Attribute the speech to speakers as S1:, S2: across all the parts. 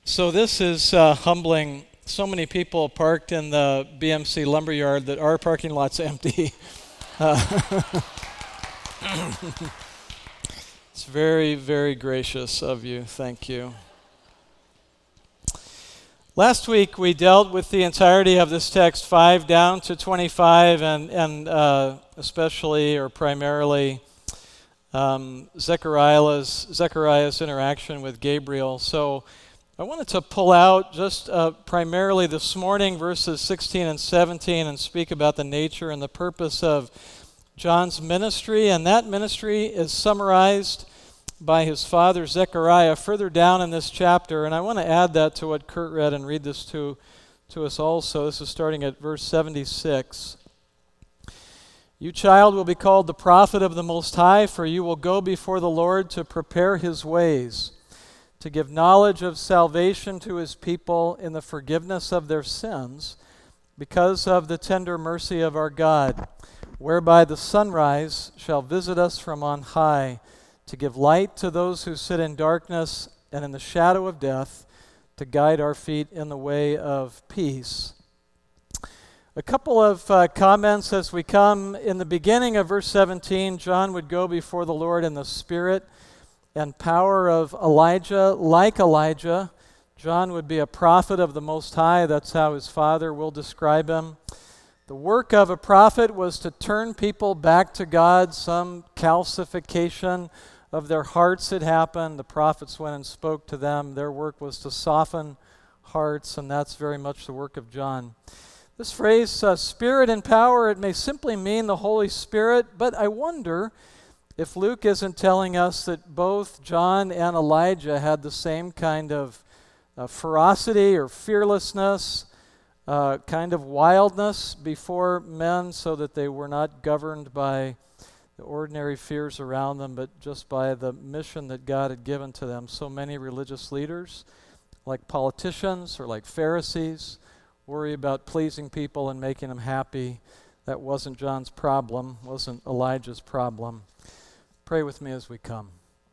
S1: So this is humbling. So many people parked in the BMC lumberyard that our parking lot's empty. It's very, very gracious of you. Thank you. Last week we dealt with the entirety of this text, 5 down to 25, and especially or primarily Zechariah's interaction with Gabriel. So I wanted to pull out just primarily this morning verses 16 and 17 and speak about the nature and the purpose of John's ministry. And that ministry is summarized by his father Zechariah further down in this chapter. And I want to add that to what Kurt read and read this to us also. This is starting at verse 76. You, child, will be called the prophet of the Most High, for you will go before the Lord to prepare his ways, to give knowledge of salvation to his people in the forgiveness of their sins, because of the tender mercy of our God, whereby the sunrise shall visit us from on high, to give light to those who sit in darkness and in the shadow of death, to guide our feet in the way of peace. A couple of comments as we come. In the beginning of verse 17, John would go before the Lord in the spirit and power of Elijah. Like Elijah, John would be a prophet of the Most High. That's how his father will describe him. The work of a prophet was to turn people back to God. Some calcification of their hearts had happened. The prophets went and spoke to them. Their work was to soften hearts, and that's very much the work of John. This phrase, spirit and power, it may simply mean the Holy Spirit, but I wonder if Luke isn't telling us that both John and Elijah had the same kind of ferocity or fearlessness, kind of wildness before men, so that they were not governed by the ordinary fears around them, but just by the mission that God had given to them. So many religious leaders, like politicians or like Pharisees, worry about pleasing people and making them happy. That wasn't John's problem, wasn't Elijah's problem. Pray with me as we come.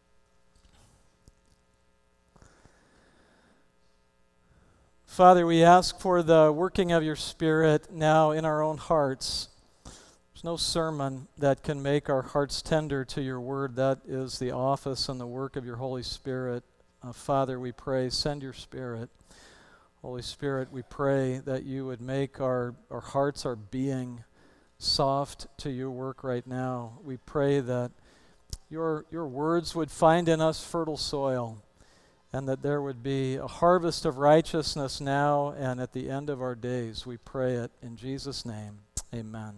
S1: Father, we ask for the working of your Spirit now in our own hearts. There's no sermon that can make our hearts tender to your word. That is the office and the work of your Holy Spirit. Father, we pray, send your Spirit. Holy Spirit, we pray that you would make our hearts, our being, soft to your work right now. We pray that your words would find in us fertile soil, and that there would be a harvest of righteousness now and at the end of our days. We pray it in Jesus' name. Amen.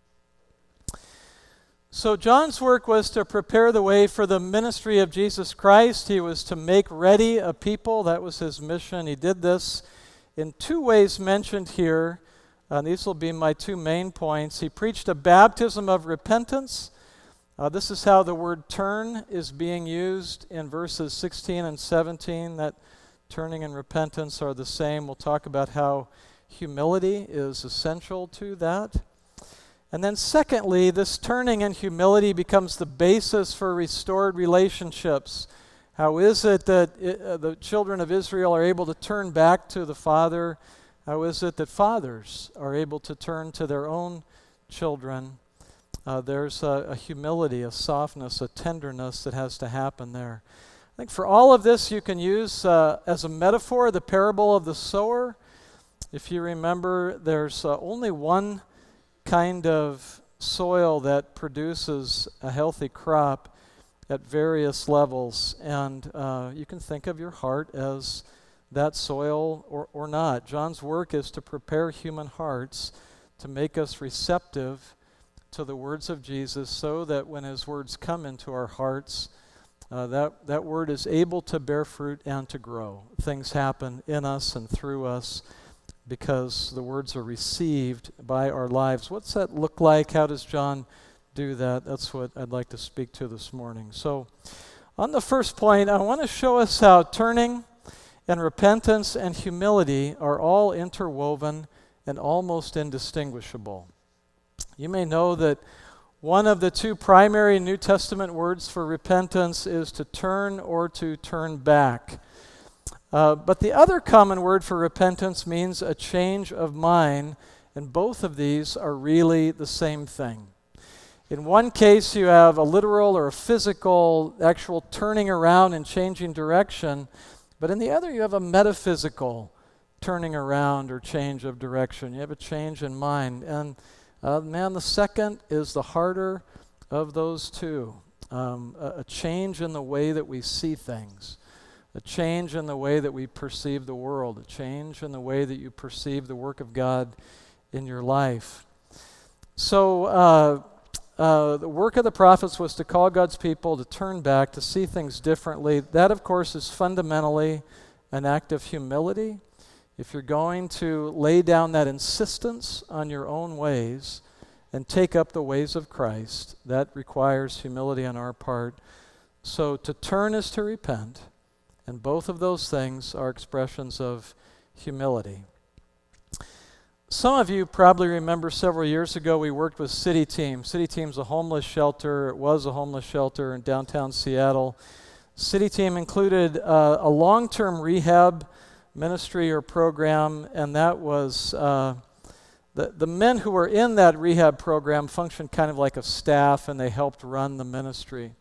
S1: So John's work was to prepare the way for the ministry of Jesus Christ. He was to make ready a people. That was his mission. He did this in two ways mentioned here. These will be my two main points. He preached a baptism of repentance. This is how the word turn is being used in verses 16 and 17. That turning and repentance are the same. We'll talk about how humility is essential to that. And then secondly, this turning and humility becomes the basis for restored relationships. How is it that the children of Israel are able to turn back to the Father? How is it that fathers are able to turn to their own children? There's a humility, a softness, a tenderness that has to happen there. I think for all of this you can use as a metaphor the parable of the sower. If you remember, there's only one kind of soil that produces a healthy crop at various levels, and you can think of your heart as that soil or not. John's work is to prepare human hearts to make us receptive to the words of Jesus, so that when his words come into our hearts, that word is able to bear fruit and to grow. Things happen in us and through us because the words are received by our lives. What's that look like? How does John do that? That's what I'd like to speak to this morning. So on the first point, I want to show us how turning and repentance and humility are all interwoven and almost indistinguishable. You may know that one of the two primary New Testament words for repentance is to turn or to turn back. But the other common word for repentance means a change of mind, and both of these are really the same thing. In one case, you have a literal or a physical, actual turning around and changing direction, but in the other, you have a metaphysical turning around or change of direction. You have a change in mind. And the second is the harder of those two. A change in the way that we see things, a change in the way that we perceive the world, a change in the way that you perceive the work of God in your life. So the work of the prophets was to call God's people to turn back, to see things differently. That, of course, is fundamentally an act of humility. If you're going to lay down that insistence on your own ways and take up the ways of Christ, that requires humility on our part. So to turn is to repent, and both of those things are expressions of humility. Some of you probably remember several years ago we worked with City Team. City Team's a homeless shelter. It was a homeless shelter in downtown Seattle. City Team included a long-term rehab ministry or program, and that was the men who were in that rehab program functioned kind of like a staff, and they helped run the ministry.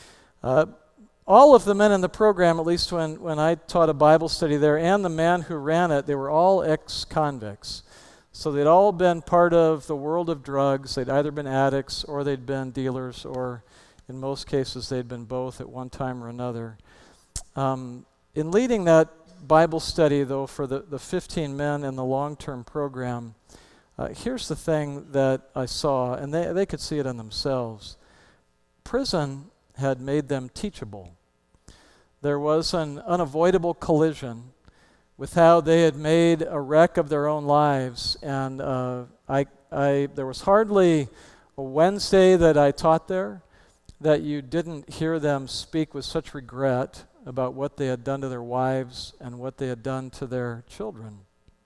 S1: All of the men in the program, at least when I taught a Bible study there, and the man who ran it, they were all ex-convicts. So they'd all been part of the world of drugs. They'd either been addicts or they'd been dealers, or in most cases they'd been both at one time or another. In leading that Bible study, though, for the 15 men in the long-term program, here's the thing that I saw, and they could see it in themselves. Prison had made them teachable. There was an unavoidable collision with how they had made a wreck of their own lives. And there was hardly a Wednesday that I taught there that you didn't hear them speak with such regret about what they had done to their wives and what they had done to their children.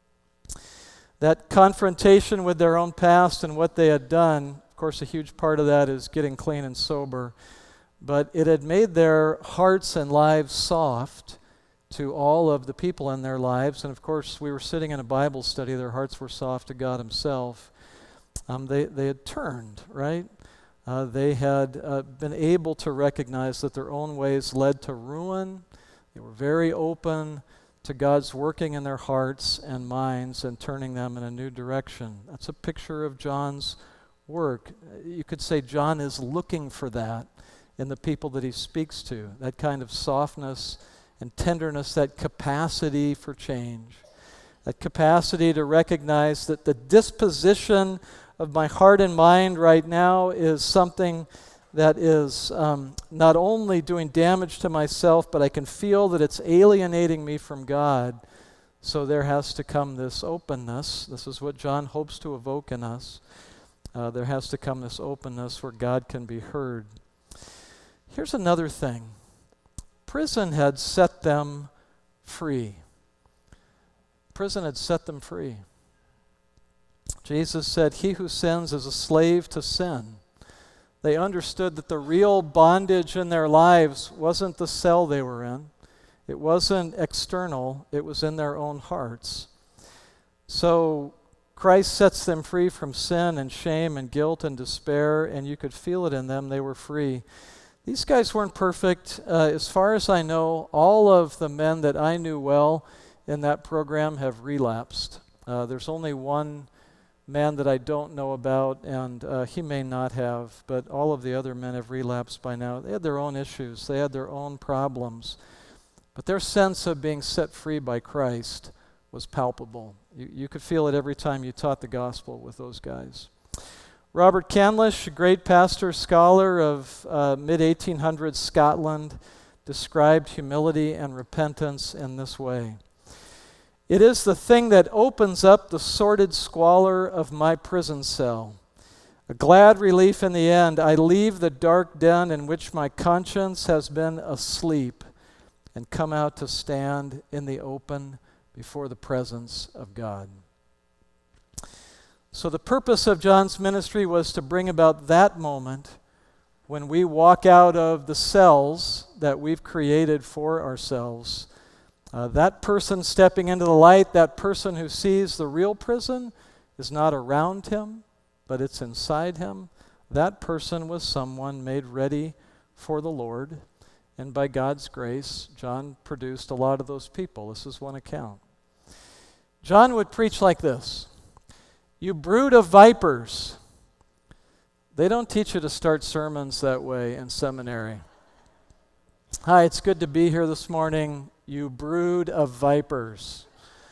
S1: That confrontation with their own past and what they had done, of course, a huge part of that is getting clean and sober, but it had made their hearts and lives soft to all of the people in their lives. And of course, we were sitting in a Bible study. Their hearts were soft to God himself. They had turned, right? They had been able to recognize that their own ways led to ruin. They were very open to God's working in their hearts and minds and turning them in a new direction. That's a picture of John's work. You could say John is looking for that in the people that he speaks to, that kind of softness and tenderness, that capacity for change, that capacity to recognize that the disposition of my heart and mind right now is something that is not only doing damage to myself, but I can feel that it's alienating me from God. So there has to come this openness. This is what John hopes to evoke in us. There has to come this openness where God can be heard. Here's another thing. Prison had set them free. Prison had set them free. Jesus said, "He who sins is a slave to sin." They understood that the real bondage in their lives wasn't the cell they were in. It wasn't external. It was in their own hearts. So Christ sets them free from sin and shame and guilt and despair, and you could feel it in them. They were free. These guys weren't perfect. As far as I know, all of the men that I knew well in that program have relapsed. There's only one man that I don't know about, and he may not have, but all of the other men have relapsed by now. They had their own issues. They had their own problems. But their sense of being set free by Christ was palpable. You could feel it every time you taught the gospel with those guys. Robert Candlish, a great pastor, scholar of mid-1800s Scotland, described humility and repentance in this way. "It is the thing that opens up the sordid squalor of my prison cell. A glad relief in the end. I leave the dark den in which my conscience has been asleep and come out to stand in the open before the presence of God." So the purpose of John's ministry was to bring about that moment when we walk out of the cells that we've created for ourselves That person stepping into the light, that person who sees the real prison, is not around him, but it's inside him. That person was someone made ready for the Lord. And by God's grace, John produced a lot of those people. This is one account. John would preach like this: "You brood of vipers." They don't teach you to start sermons that way in seminary. Hi, it's good to be here this morning. You brood of vipers.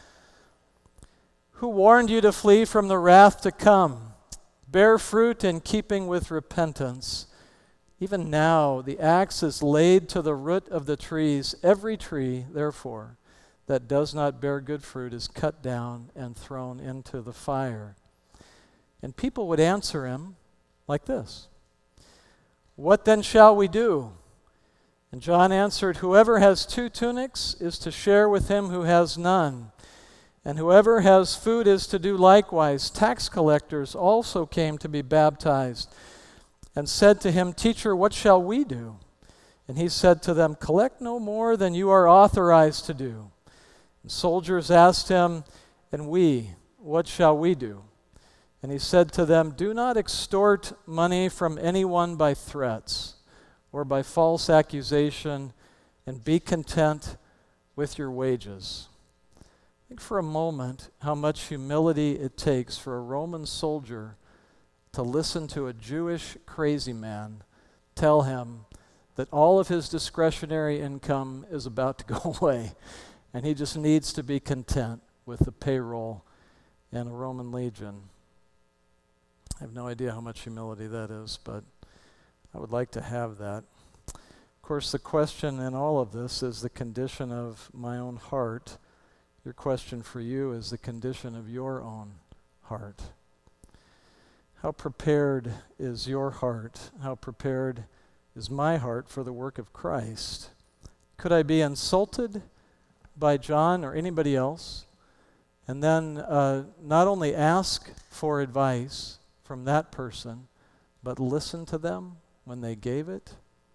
S1: Who warned you to flee from the wrath to come? Bear fruit in keeping with repentance. Even now the axe is laid to the root of the trees. Every tree, therefore, that does not bear good fruit is cut down and thrown into the fire. And people would answer him like this: "What then shall we do?" And John answered, "Whoever has 2 tunics is to share with him who has none. And whoever has food is to do likewise." Tax collectors also came to be baptized and said to him, "Teacher, what shall we do?" And he said to them, "Collect no more than you are authorized to do." And soldiers asked him, "And we, what shall we do?" And he said to them, "Do not extort money from anyone by threats or by false accusation, and be content with your wages." Think for a moment how much humility it takes for a Roman soldier to listen to a Jewish crazy man tell him that all of his discretionary income is about to go away, and he just needs to be content with the payroll and a Roman legion. I have no idea how much humility that is, but I would like to have that. Of course, the question in all of this is the condition of my own heart. Your question for you is the condition of your own heart. How prepared is your heart? How prepared is my heart for the work of Christ? Could I be insulted by John or anybody else, and then not only ask for advice from that person, but listen to them when they gave it?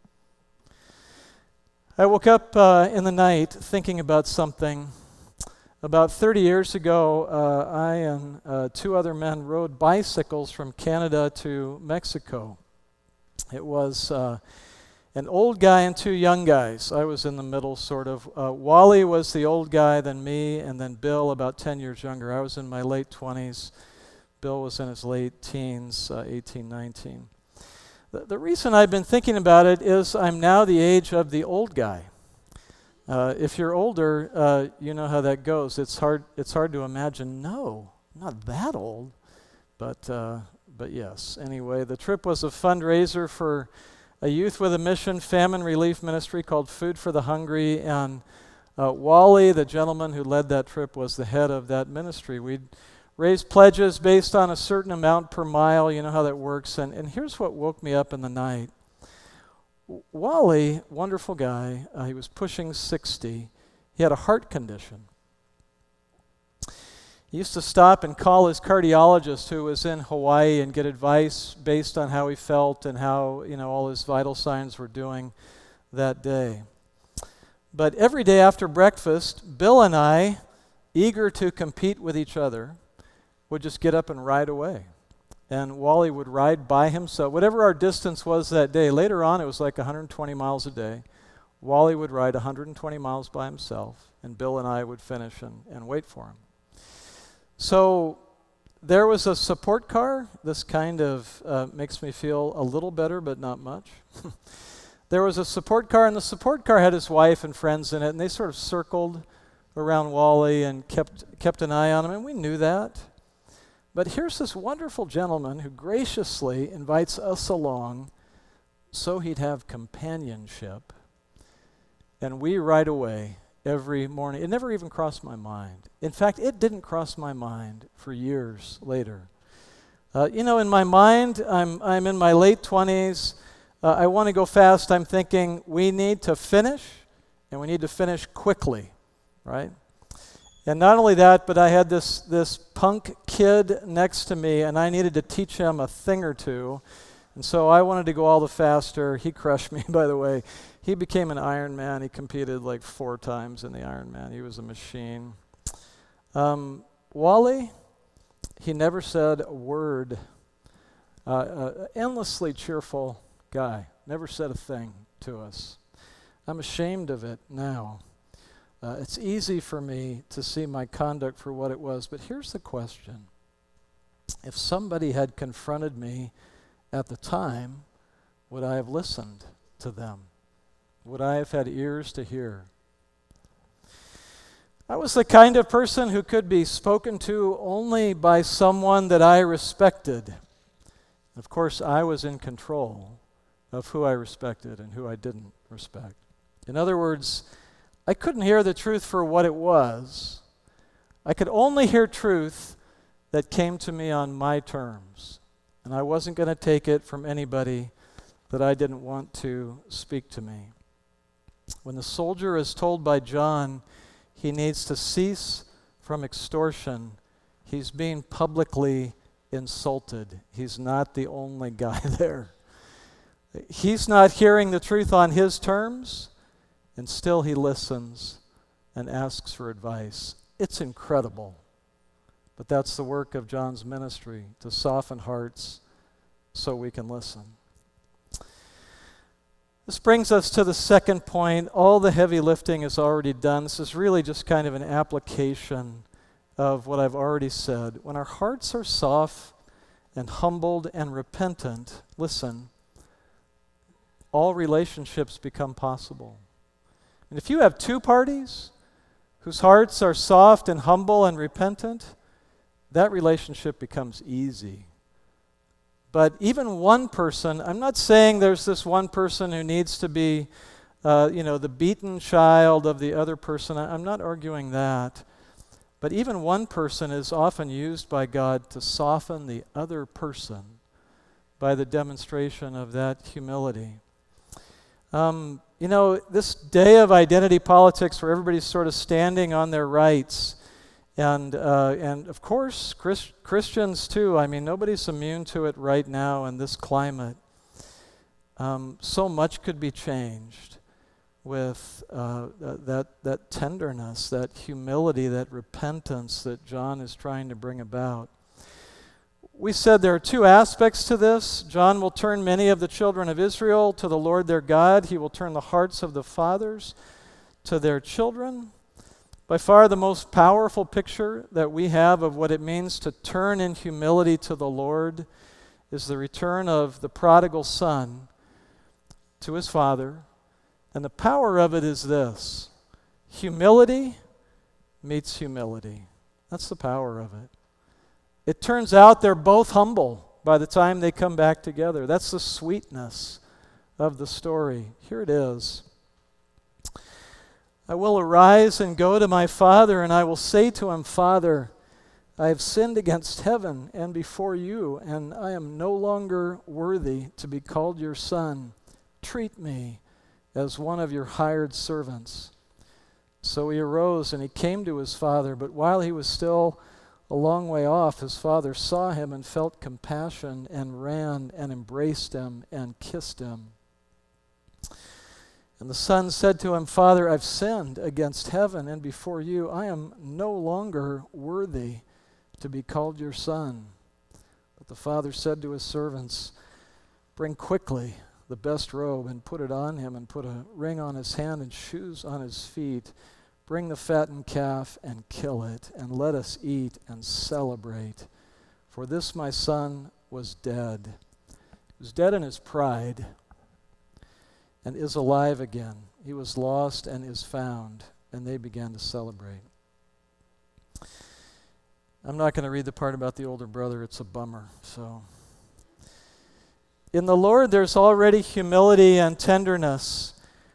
S1: I woke up in the night thinking about something. About 30 years ago, I and 2 other men rode bicycles from Canada to Mexico. It was an old guy and 2 young guys. I was in the middle, sort of. Wally was the old guy, then me, and then Bill, about 10 years younger. I was in my late 20s. Bill was in his late teens, 18, 19. The reason I've been thinking about it is I'm now the age of the old guy. If you're older, you know how that goes. It's hard to imagine, no, I'm not that old. But yes, anyway, the trip was a fundraiser for a Youth with a Mission famine relief ministry called Food for the Hungry, and Wally, the gentleman who led that trip, was the head of that ministry. We'd raise pledges based on a certain amount per mile. You know how that works. And here's what woke me up in the night. Wally, wonderful guy, he was pushing 60. He had a heart condition. He used to stop and call his cardiologist, who was in Hawaii, and get advice based on how he felt and how, all his vital signs were doing that day. But every day after breakfast, Bill and I, eager to compete with each other, would just get up and ride away. And Wally would ride by himself, whatever our distance was that day. Later on, it was like 120 miles a day. Wally would ride 120 miles by himself, and Bill and I would finish and wait for him. So there was a support car. This kind of makes me feel a little better, but not much. There was a support car, and the support car had his wife and friends in it, and they sort of circled around Wally and kept an eye on him, and we knew that. But here's this wonderful gentleman who graciously invites us along so he'd have companionship. And we ride away every morning. It never even crossed my mind. In fact, it didn't cross my mind for years later. In my mind, I'm in my late 20s. I want to go fast. I'm thinking we need to finish, and we need to finish quickly, right? And not only that, but I had this punk kid next to me, and I needed to teach him a thing or two. And so I wanted to go all the faster. He crushed me, by the way. He became an Ironman. He competed like 4 times in the Ironman. He was a machine. Wally, he never said a word. Endlessly cheerful guy. Never said a thing to us. I'm ashamed of it now. It's easy for me to see my conduct for what it was, but here's the question. If somebody had confronted me at the time, would I have listened to them? Would I have had ears to hear? I was the kind of person who could be spoken to only by someone that I respected. Of course, I was in control of who I respected and who I didn't respect. In other words, I couldn't hear the truth for what it was. I could only hear truth that came to me on my terms. And I wasn't going to take it from anybody that I didn't want to speak to me. When the soldier is told by John he needs to cease from extortion, he's being publicly insulted. He's not the only guy there. He's not hearing the truth on his terms, and still he listens and asks for advice. It's incredible. But that's the work of John's ministry, to soften hearts so we can listen. This brings us to the second point. All the heavy lifting is already done. This is really just kind of an application of what I've already said. When our hearts are soft and humbled and repentant, listen, all relationships become possible. And if you have 2 parties whose hearts are soft and humble and repentant, that relationship becomes easy. But even one person, I'm not saying there's this one person who needs to be, the beaten child of the other person. I'm not arguing that. But even one person is often used by God to soften the other person by the demonstration of that humility. This day of identity politics where everybody's sort of standing on their rights, and of course, Christians too. I mean, nobody's immune to it right now in this climate. So much could be changed with that tenderness, that humility, that repentance that John is trying to bring about. We said there are 2 aspects to this. John will turn many of the children of Israel to the Lord their God. He will turn the hearts of the fathers to their children. By far the most powerful picture that we have of what it means to turn in humility to the Lord is the return of the prodigal son to his father. And the power of it is this: humility meets humility. That's the power of it. It turns out they're both humble by the time they come back together. That's the sweetness of the story. Here it is. I will arise and go to my father, and I will say to him, Father, I have sinned against heaven and before you, and I am no longer worthy to be called your son. Treat me as one of your hired servants. So he arose and he came to his father, but while he was still a long way off, his father saw him and felt compassion and ran and embraced him and kissed him. And the son said to him, Father, I've sinned against heaven and before you. I am no longer worthy to be called your son. But the father said to his servants, Bring quickly the best robe and put it on him, and put a ring on his hand and shoes on his feet. Bring the fattened calf and kill it, and let us eat and celebrate. For this my son was dead. He was dead in his pride, and is alive again. He was lost and is found. And they began to celebrate. I'm not going to read the part about the older brother. It's a bummer. So, in the Lord, there's already humility and tenderness.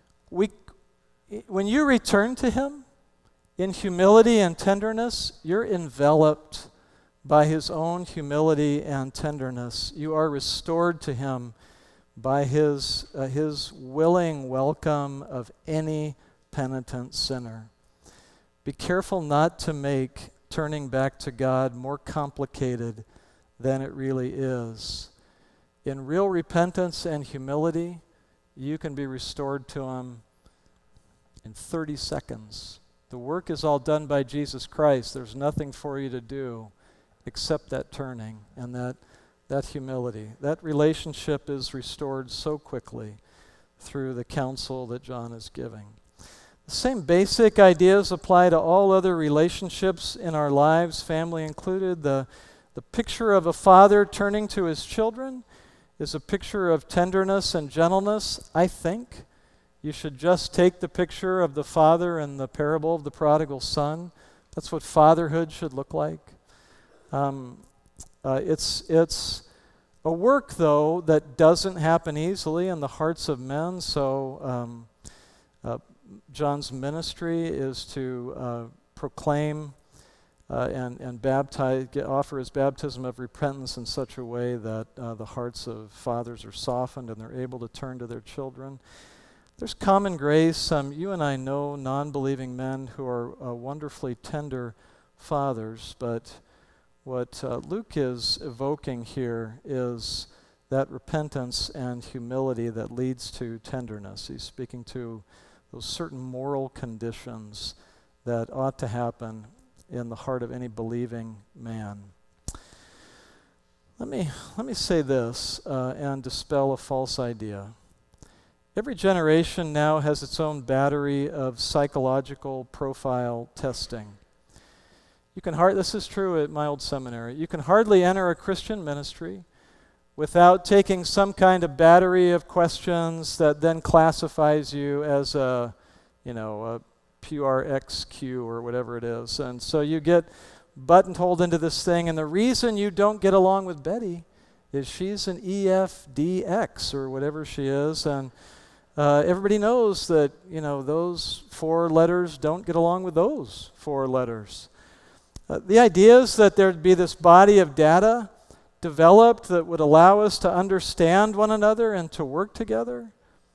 S1: When you return to him in humility and tenderness, you're enveloped by his own humility and tenderness. You are restored to him by his willing welcome of any penitent sinner. Be careful not to make turning back to God more complicated than it really is. in real repentance and humility, you can be restored to Him in 30 seconds. The work is all done by Jesus Christ. There's nothing for you to do except that turning and that humility. That relationship is restored so quickly through the counsel that John is giving. The same basic ideas apply to all other relationships in our lives, family included. The picture of a father turning to his children is a picture of tenderness and gentleness, I think. You should just take the picture of the father in the parable of the prodigal son. That's what fatherhood should look like. It's a work, though, that doesn't happen easily in the hearts of men. So John's ministry is to proclaim and baptize, offer his baptism of repentance in such a way that the hearts of fathers are softened and they're able to turn to their children. There's common grace. You and I know non-believing men who are wonderfully tender fathers, but what Luke is evoking here is that repentance and humility that leads to tenderness. He's speaking to those certain moral conditions that ought to happen in the heart of any believing man. Let me say this and dispel a false idea. Every generation now has its own battery of psychological profile testing. This is true at my old seminary. You can hardly enter a Christian ministry without taking some kind of battery of questions that then classifies you as a PRXQ or whatever it is. And so you get buttonholed into this thing, and the reason you don't get along with Betty is she's an EFDX or whatever she is, and everybody knows that, those 4 letters don't get along with those 4 letters. The idea is that there'd be this body of data developed that would allow us to understand one another and to work together.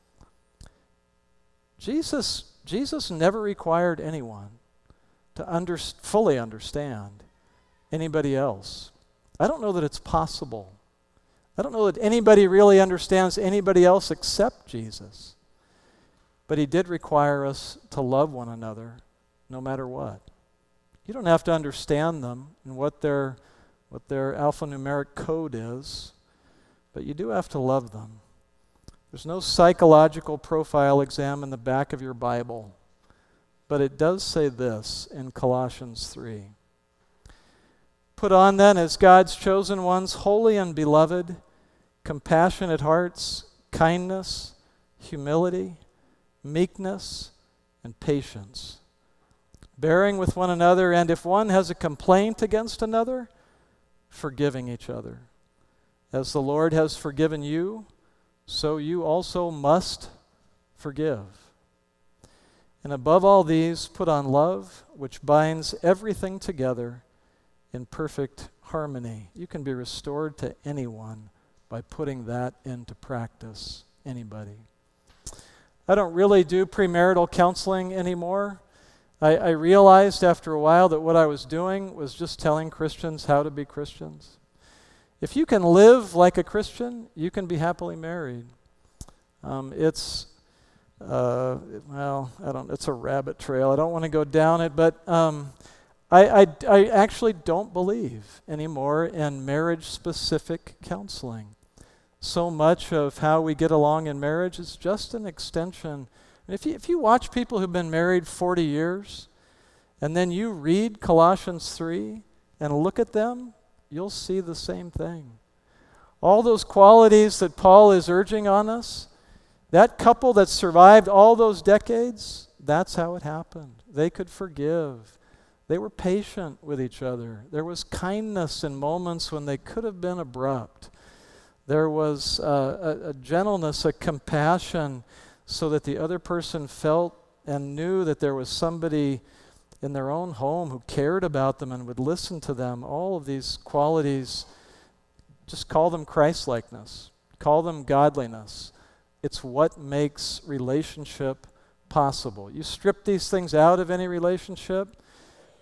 S1: Jesus never required anyone to fully understand anybody else. I don't know that it's possible. I don't know that anybody really understands anybody else except Jesus. But He did require us to love one another no matter what. You don't have to understand them and what their alphanumeric code is, but you do have to love them. There's no psychological profile exam in the back of your Bible, but it does say this in Colossians 3. Put on then as God's chosen ones, holy and beloved, compassionate hearts, kindness, humility, meekness, and patience, bearing with one another, and if one has a complaint against another, forgiving each other. As the Lord has forgiven you, so you also must forgive. And above all these, put on love, which binds everything together in perfect harmony. You can be restored to anyone by putting that into practice. Anybody. I don't really do premarital counseling anymore. I realized after a while that what I was doing was just telling Christians how to be Christians. If you can live like a Christian, you can be happily married. It's a rabbit trail. I don't want to go down it, but I actually don't believe anymore in marriage-specific counseling. So much of how we get along in marriage is just an extension. If you watch people who've been married 40 years, and then you read Colossians 3 and look at them, you'll see the same thing. All those qualities that Paul is urging on us, that couple that survived all those decades, that's how it happened. They could forgive. They were patient with each other. There was kindness in moments when they could have been abrupt. There was a gentleness, a compassion, so that the other person felt and knew that there was somebody in their own home who cared about them and would listen to them. All of these qualities, just call them Christ-likeness. Call them godliness. It's what makes relationship possible. You strip these things out of any relationship,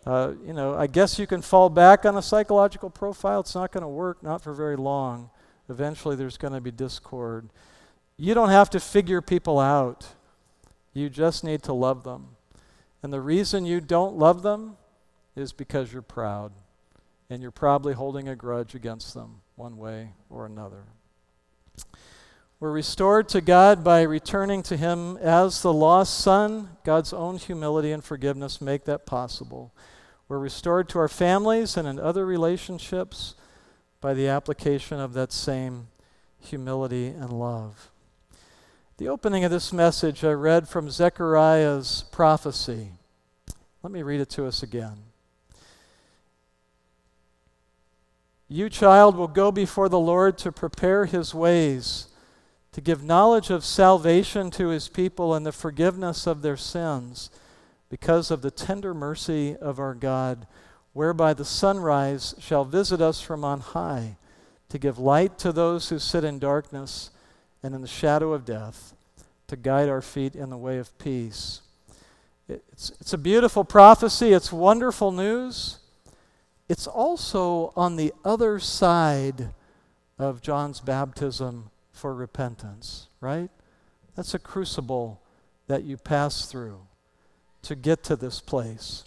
S1: I guess you can fall back on a psychological profile. It's not going to work, not for very long. eventually there's going to be discord. You don't have to figure people out. You just need to love them. And the reason you don't love them is because you're proud. And you're probably holding a grudge against them one way or another. We're restored to God by returning to Him as the lost son. God's own humility and forgiveness make that possible. We're restored to our families and in other relationships by the application of that same humility and love. The opening of this message I read from Zechariah's prophecy. Let me read it to us again. You, child, will go before the Lord to prepare His ways, to give knowledge of salvation to His people and the forgiveness of their sins, because of the tender mercy of our God, whereby the sunrise shall visit us from on high, to give light to those who sit in darkness and in the shadow of death, to guide our feet in the way of peace. It's a beautiful prophecy. It's wonderful news. It's also on the other side of John's baptism for repentance, right? That's a crucible that you pass through to get to this place.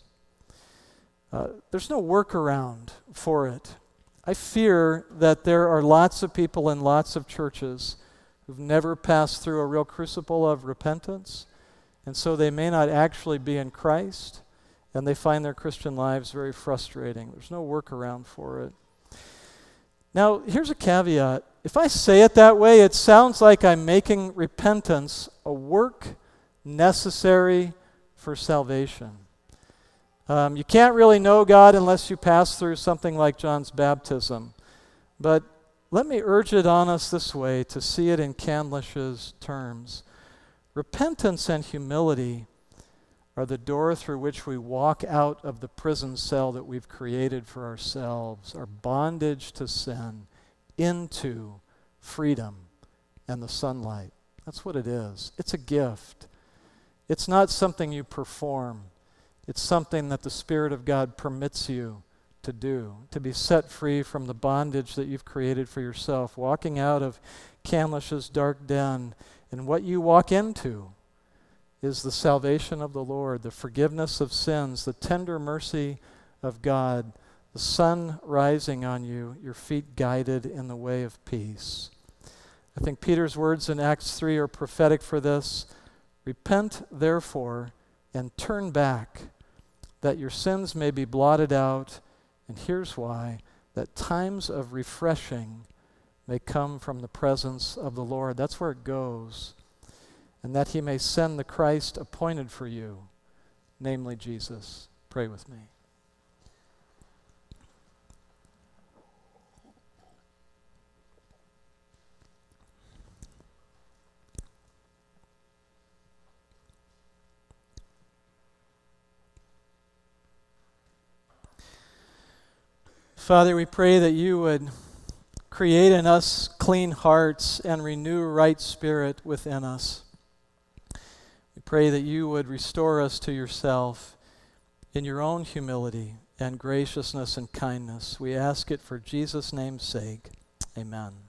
S1: There's no workaround for it. I fear that there are lots of people in lots of churches who've never passed through a real crucible of repentance, and so they may not actually be in Christ, and they find their Christian lives very frustrating. There's no workaround for it. Now, here's a caveat. If I say it that way, it sounds like I'm making repentance a work necessary for salvation. You can't really know God unless you pass through something like John's baptism. But let me urge it on us this way to see it in Candlish's terms. Repentance and humility are the door through which we walk out of the prison cell that we've created for ourselves, our bondage to sin, into freedom and the sunlight. That's what it is. It's a gift. It's not something you perform. It's something that the Spirit of God permits you to do, to be set free from the bondage that you've created for yourself, walking out of Candlish's dark den. And what you walk into is the salvation of the Lord, the forgiveness of sins, the tender mercy of God, the sun rising on you, your feet guided in the way of peace. I think Peter's words in Acts 3 are prophetic for this. Repent, therefore, and turn back, that your sins may be blotted out. And here's why, that times of refreshing may come from the presence of the Lord. That's where it goes. And that He may send the Christ appointed for you, namely Jesus. Pray with me. Father, we pray that you would create in us clean hearts and renew right spirit within us. We pray that you would restore us to yourself in your own humility and graciousness and kindness. We ask it for Jesus' name's sake. Amen.